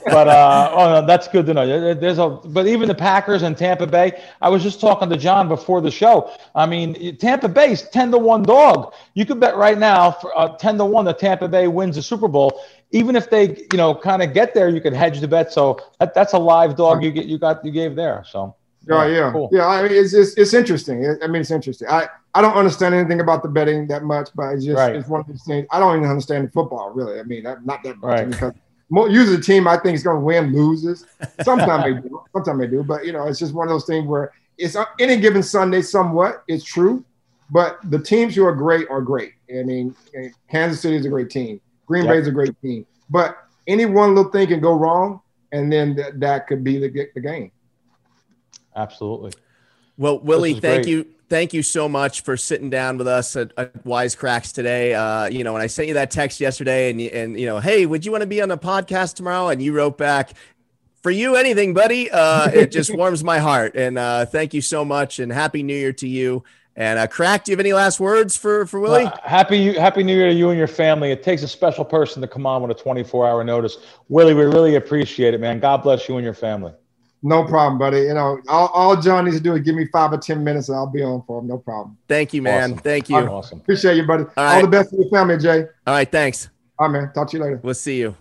but that's good to know. But even the Packers and Tampa Bay. I was just talking to John before the show. I mean, Tampa Bay's 10-1 dog. You could bet right now for 10-1 that Tampa Bay wins the Super Bowl. Even if they, kind of get there, you could hedge the bet. So that's a live dog you gave there. So. Yeah. Cool. Yeah. I mean, it's interesting. It's interesting. I don't understand anything about the betting that much, but it's just It's one of these things. I don't even understand football really. I mean, not that much, right. Because usually the team I think is going to win loses. Sometimes they do. But it's just one of those things where it's any given Sunday. Somewhat, it's true, but the teams who are great are great. I mean, Kansas City is a great team. Green Bay is a great team. But any one little thing can go wrong, and then that could be the game. Absolutely. Well, Willie, thank you so much for sitting down with us at Wisecracks today. When I sent you that text yesterday and hey, would you want to be on a podcast tomorrow? And you wrote back, for you, anything, buddy. It just warms my heart. And thank you so much, and Happy New Year to you. And Crack, do you have any last words for Willie? Happy New Year to you and your family. It takes a special person to come on with a 24-hour notice. Willie, we really appreciate it, man. God bless you and your family. No problem, buddy. All John needs to do is give me 5 or 10 minutes, and I'll be on for him. No problem. Thank you, man. Awesome. Thank you. Awesome. Appreciate you, buddy. All the best for your family, Jay. All right, thanks. All right, man. Talk to you later. We'll see you.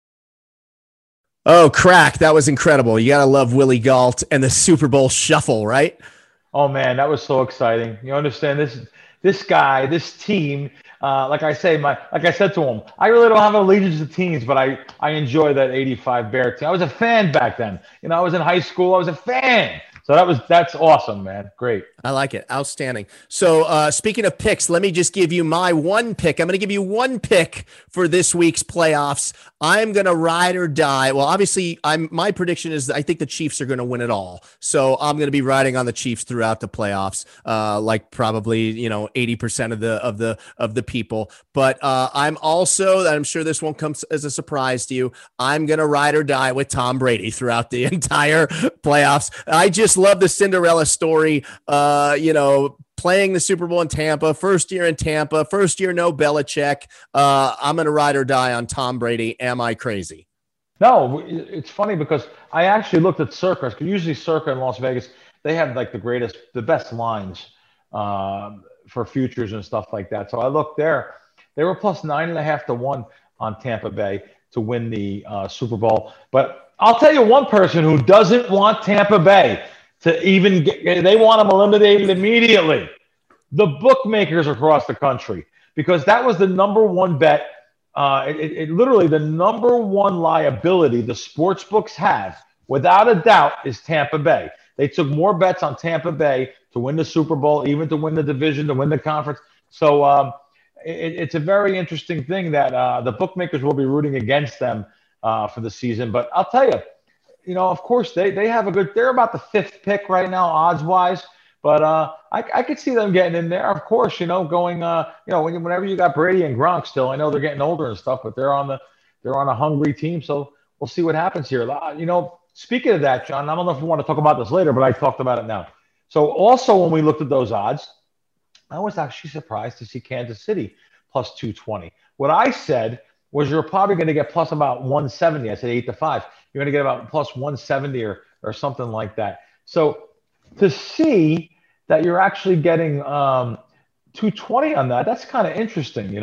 Oh, Crack, that was incredible. You got to love Willie Gault and the Super Bowl shuffle, right? Oh, man, that was so exciting. You understand this guy, this team. Like I said to him, I really don't have an allegiance to teams, but I enjoy that '85 Bear team. I was a fan back then. I was in high school. I was a fan. So that's awesome, man. Great. I like it. Outstanding. So speaking of picks, let me just give you my one pick. I'm going to give you one pick for this week's playoffs. I'm going to ride or die. Well, obviously, my prediction is that I think the Chiefs are going to win it all. So I'm going to be riding on the Chiefs throughout the playoffs, like probably 80% of the people. But I'm sure this won't come as a surprise to you. I'm going to ride or die with Tom Brady throughout the entire playoffs. I just love the Cinderella story. Playing the Super Bowl in Tampa, first year in Tampa, first year no Belichick. I'm going to ride or die on Tom Brady. Am I crazy? No, it's funny because I actually looked at Circa. Usually Circa in Las Vegas, they have like the best lines for futures and stuff like that. So I looked there. They were plus 9.5 to 1 on Tampa Bay to win the Super Bowl. But I'll tell you one person who doesn't want Tampa Bay to even they want them eliminated immediately. The bookmakers across the country, because that was the number one bet. It literally the number one liability the sports books have, without a doubt, is Tampa Bay. They took more bets on Tampa Bay to win the Super Bowl, even to win the division, to win the conference. So it's a very interesting thing that the bookmakers will be rooting against them for the season. But I'll tell you, of course, they have they're about the 5th pick right now, odds-wise. But I could see them getting in there. Of course, going, whenever you got Brady and Gronk still, I know they're getting older and stuff, but they're on a hungry team. So we'll see what happens here. Speaking of that, John, I don't know if you want to talk about this later, but I talked about it now. So also when we looked at those odds, I was actually surprised to see Kansas City plus 220. What I said was you're probably going to get plus about 170. I said 8 to 5. You're going to get about plus 170 or something like that. So to see that you're actually getting 220 on that's kind of interesting.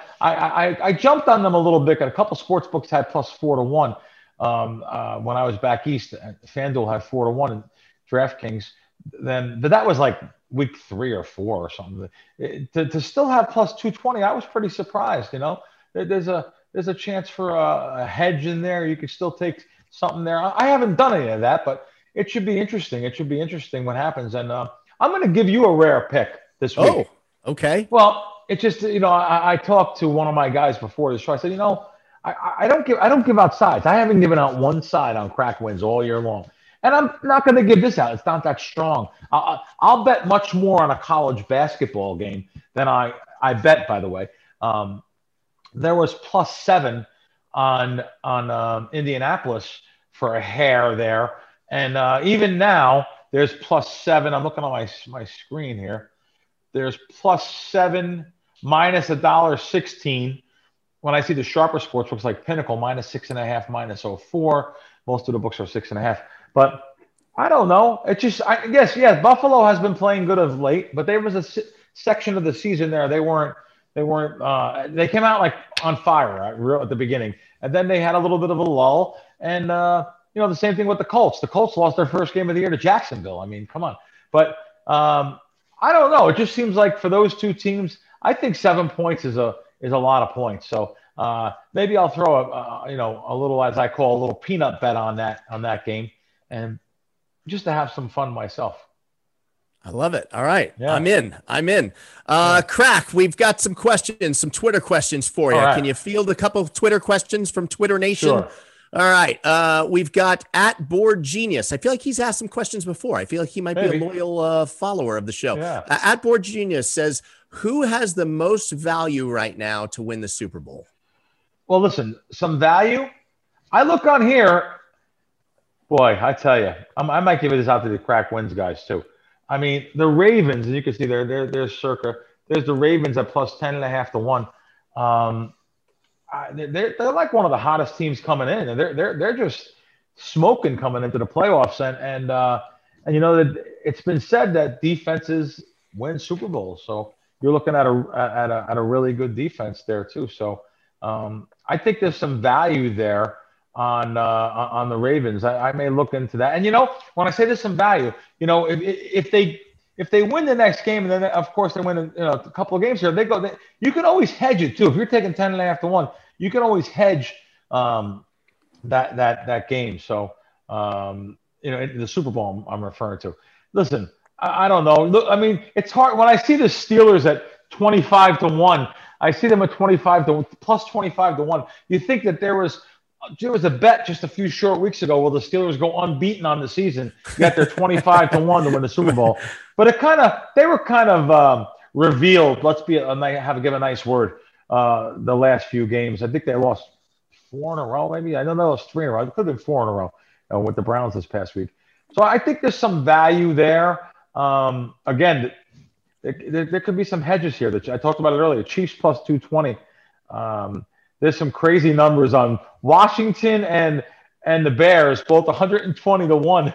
I jumped on them a little bit. A couple sports books had plus 4 to 1 when I was back east. FanDuel had 4 to 1 in DraftKings. But that was like week 3 or 4 or something. To still have plus 220, I was pretty surprised. There's a chance for a hedge in there. You could still take something there. I haven't done any of that, but it should be interesting. It should be interesting what happens. And I'm going to give you a rare pick this week. Oh, okay. Well, it's just, I talked to one of my guys before the show. I said, I don't give out sides. I haven't given out one side on crack wins all year long. And I'm not going to give this out. It's not that strong. I'll bet much more on a college basketball game than I bet, by the way. There was plus 7 on Indianapolis for a hair there. And even now, there's plus 7. I'm looking on my screen here. There's plus 7 minus $1.16. When I see the sharper sports books like Pinnacle, minus 6.5, minus 0.4. Most of the books are 6.5. But I don't know. It's just, I guess, yeah, Buffalo has been playing good of late, but there was a section of the season there. They came out like on fire at the beginning. And then they had a little bit of a lull. And, the same thing with the Colts. The Colts lost their first game of the year to Jacksonville. I mean, come on. But I don't know. It just seems like for those two teams, I think 7 points is a lot of points. So maybe I'll throw a little, as I call, a little peanut bet on that game, and just to have some fun myself. I love it. All right. Yeah. I'm in. Crack, we've got some questions, some Twitter questions for you. Right. Can you field a couple of Twitter questions from Twitter Nation? Sure. All right. We've got @BoardGenius. I feel like he's asked some questions before. I feel like he might be a loyal follower of the show. Yeah. @BoardGenius says, who has the most value right now to win the Super Bowl? Well, listen, some value. I look on here. Boy, I tell you, I might give this out to the crack wins guys too. I mean, the Ravens, and you can see there's circa. There's the Ravens at plus 10.5 to 1. They're like one of the hottest teams coming in, and they're just smoking coming into the playoffs. And that it's been said that defenses win Super Bowls. So you're looking at a really good defense there too. So I think there's some value there on the Ravens. I may look into that. And when I say there's some value, if if they win the next game, and then of course they win a couple of games here, you can always hedge it too. If you're taking 10.5 to 1, you can always hedge that game. So the Super Bowl I'm referring to. Listen, I don't know. Look, I mean, it's hard when I see the Steelers at 25 to 1. I see them at plus 25 to 1. You think that there was a bet just a few short weeks ago, will the Steelers go unbeaten on the season, get their 25 to 1 to win the Super Bowl? But they were kind of revealed. Let's give a nice word. The last few games, I think they lost 4 in a row, maybe. I don't know, it was 3 in a row. It could have been 4 in a row with the Browns this past week. So I think there's some value there. Again, there could be some hedges here. I talked about it earlier. Chiefs plus 220. There's some crazy numbers on Washington and the Bears, both 120 to 1.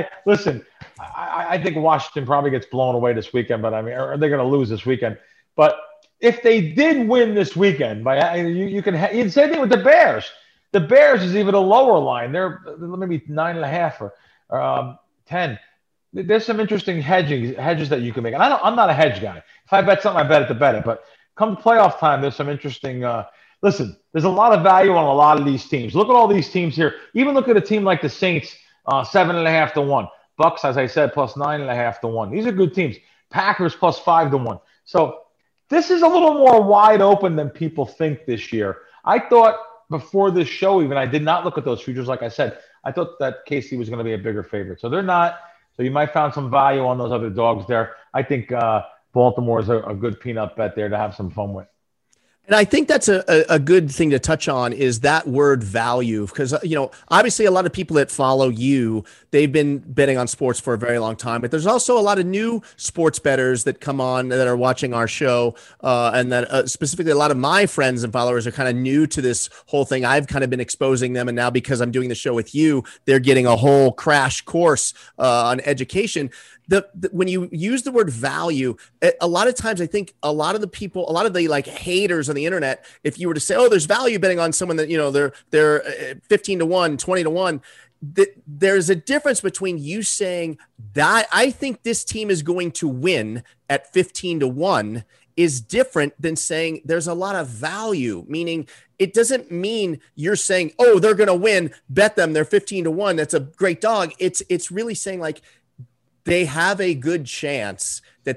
I think Washington probably gets blown away this weekend, but I mean, are they going to lose this weekend? But if they did win this weekend, you can same thing with the Bears. The Bears is even a lower line. They're maybe 9.5 or 10. There's some interesting hedges that you can make. And I'm not a hedge guy. If I bet something, I bet it. But come playoff time, there's some interesting. Listen, there's a lot of value on a lot of these teams. Look at all these teams here. Even look at a team like the Saints, 7.5 to 1. Bucks, as I said, plus 9.5 to 1. These are good teams. Packers plus 5 to 1. So this is a little more wide open than people think this year. I thought before this show, even I did not look at those futures. Like I said, I thought that KC was going to be a bigger favorite. So they're not. So you might find some value on those other dogs there. I think Baltimore is a good peanut bet there to have some fun with. And I think that's a good thing to touch on is that word value, because, obviously a lot of people that follow you, they've been betting on sports for a very long time, but there's also a lot of new sports bettors that come on that are watching our show. And that specifically a lot of my friends and followers are kind of new to this whole thing. I've kind of been exposing them. And now because I'm doing the show with you, they're getting a whole crash course on education. When you use the word value, a lot of times I think a lot of the like haters on the internet, if you were to say, oh, there's value betting on someone that, they're 15 to 1, 20 to 1, there's a difference between you saying that I think this team is going to win at 15 to 1 is different than saying there's a lot of value, meaning it doesn't mean you're saying, oh, they're going to win, bet them, they're 15 to 1. That's a great dog. It's really saying like, they have a good chance that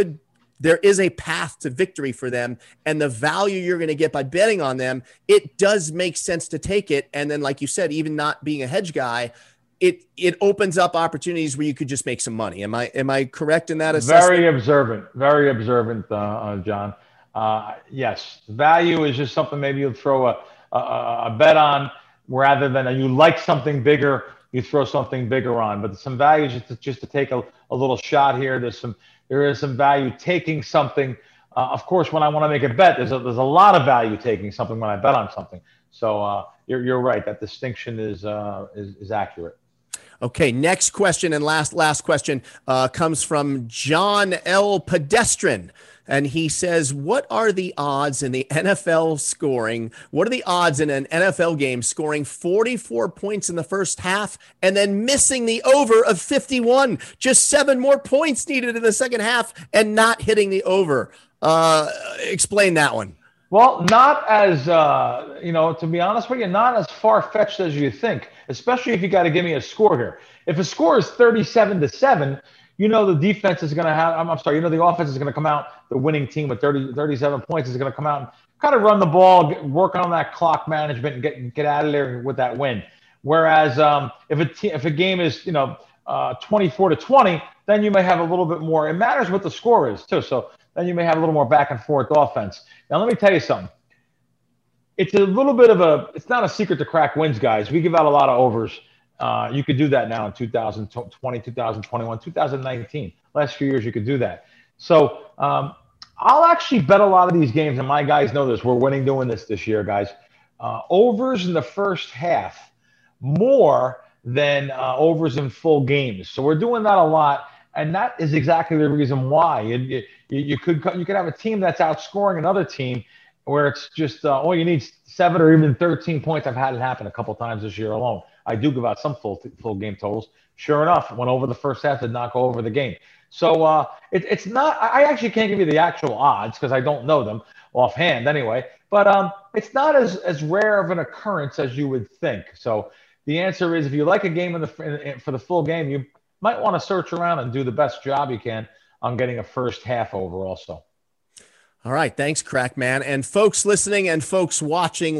there is a path to victory for them, and the value you're going to get by betting on them, it does make sense to take it. And then, like you said, even not being a hedge guy, it opens up opportunities where you could just make some money. Am I correct in that assessment? Very observant, John. Yes, value is just something maybe you'll throw a bet on rather than you like something bigger. You throw something bigger on, but some value just to take a little shot here. There is some value taking something. Of course, when I want to make a bet, there's a lot of value taking something when I bet on something. So you're right. That distinction is accurate. Okay, next question and last question comes from John L. Pedestrian. And he says, what are the odds in the NFL scoring? What are the odds in an NFL game scoring 44 points in the first half and then missing the over of 51? Just 7 more points needed in the second half and not hitting the over. Explain that one. Well, not as, to be honest with you, not as far-fetched as you think, especially if you got to give me a score here. If a score is 37 to 7, the defense is going to have, the offense is going to come out, the winning team with 37 points is going to come out and kind of run the ball, work on that clock management and get out of there with that win. Whereas if a game is, 24 to 20, then you may have a little bit more. It matters what the score is too. So then you may have a little more back and forth offense. Now, let me tell you something. It's a little bit of it's not a secret to crack wins, guys. We give out a lot of overs. You could do that now in 2020, 2021, 2019. Last few years, you could do that. So I'll actually bet a lot of these games, and my guys know this. We're winning doing this year, guys. Overs in the first half more than overs in full games. So we're doing that a lot, and that is exactly the reason why. You could have a team that's outscoring another team, where it's just all you need 7 or even 13 points. I've had it happen a couple times this year alone. I do give out some full game totals. Sure enough, went over the first half, did not go over the game. So it's not. I actually can't give you the actual odds because I don't know them offhand anyway. But it's not as rare of an occurrence as you would think. So the answer is, if you like a game for the full game, you might want to search around and do the best job you can on getting a first half over also. All right. Thanks, Crack Man. And folks listening and folks watching,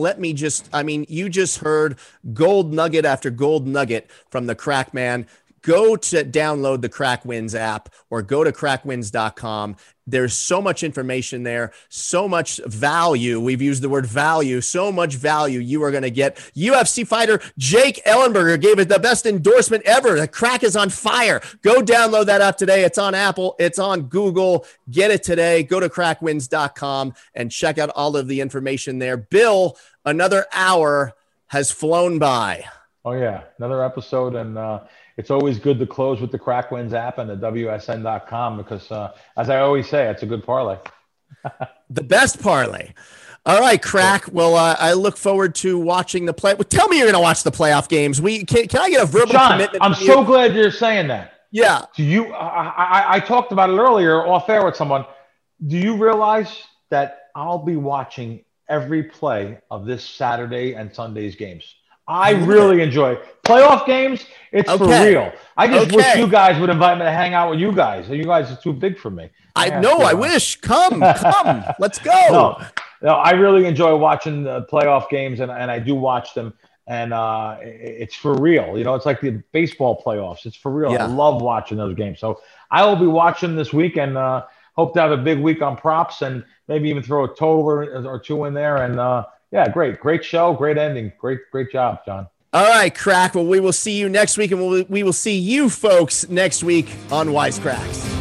you just heard gold nugget after gold nugget from the Crack Man. Go to download the Crack Wins app or go to crackwins.com. There's so much information there, so much value. We've used the word value, so much value you are going to get. UFC fighter Jake Ellenberger gave it the best endorsement ever. The Crack is on fire. Go download that app today. It's on Apple. It's on Google. Get it today. Go to crackwins.com and check out all of the information there. Bill, another hour has flown by. Oh, yeah. Another episode. And it's always good to close with the Crack Wins app and the WSN.com because, as I always say, it's a good parlay. The best parlay. All right, Crack. Well, I look forward to watching the play. Well, tell me you're going to watch the playoff games. Can I get a verbal commitment? I'm so glad you're saying that. Yeah. Do you? I talked about it earlier off air with someone. Do you realize that I'll be watching every play of this Saturday and Sunday's games? I really enjoy playoff games. It's for real. I just wish you guys would invite me to hang out with you guys. You guys are too big for me. I wish. Come. Let's go. No, I really enjoy watching the playoff games, and I do watch them, and it's for real. You know, it's like the baseball playoffs. It's for real. Yeah. I love watching those games. So I will be watching this week, and hope to have a big week on props, and maybe even throw a total or two in there, and yeah, great show, great ending, great job, John. All right, Crack. Well, we will see you next week, and we will see you folks next week on Wisecracks.